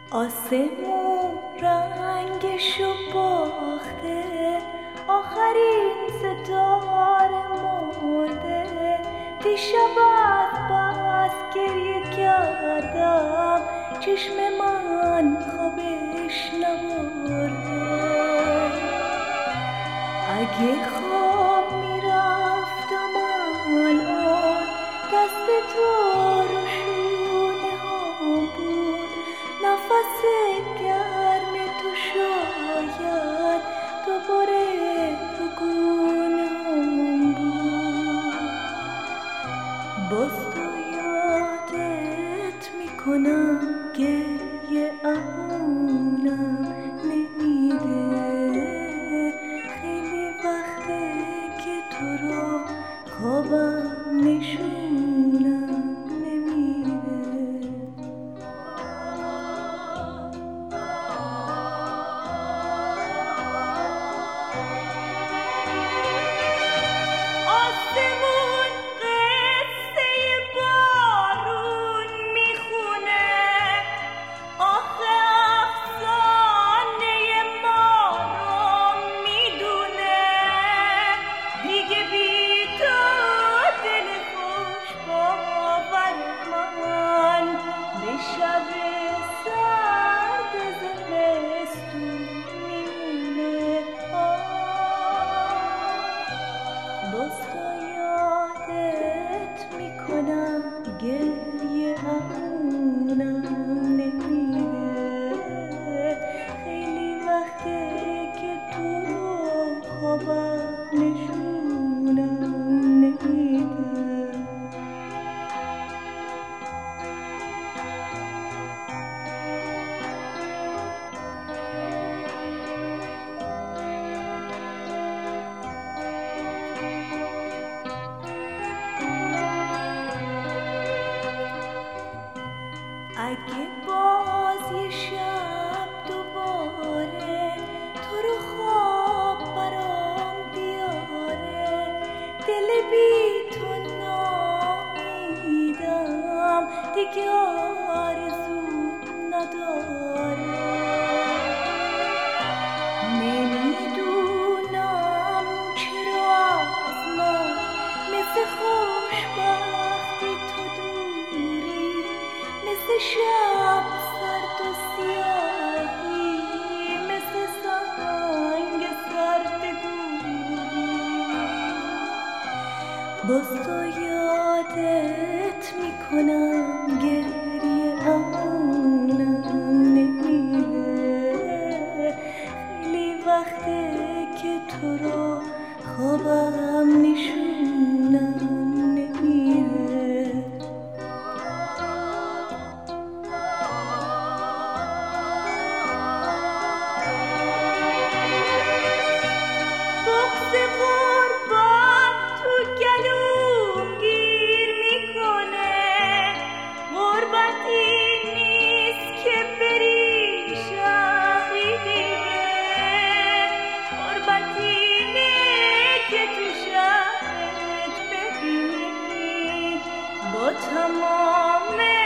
آسمون رنگشو باخته، آخرین ستاره مرده. دیشب از بس گریه کردم، چشم من خوابش نبرده. اگه خواب میرفتم الان، دست تو رو شونه هم بود. نفس گرم تو شاید دوباره تو گونه هم بود. باز تو یادت میکنم، گریه امونم نمیده. خیلی وقته که تو رو خوابم نشونم نمیده. آسمون قصه بارون میخونه، آخه افسانه ما رو میدونه. دیگه بی تو دل خوش باور من به شب سرد زمستون میمونه. باز تو یادت میکنم، گریه امونم نمیده. خیلی وقته که تو رو خوابم نشونم نمیده. اگه باز یه شب دوباره تو رو خواب برام بیاره، دل بی تو نامیدم دیگه آرزو نداره. نمیدونم چرا از من مثل خوشبختی تو دوری، مثل شب سرد و سیاهی، مثل سنگ سرد گوری. باز تو یادت میکنم، گریه امونم نمیده. خیلی وقته که تو رو خوابم نشونم نمیده. بغض غربت تو گلوم گیر میکنه. غربتی نیست که بری شهری دیگه، غربتی اینه که تو شهرت ببینی با تمام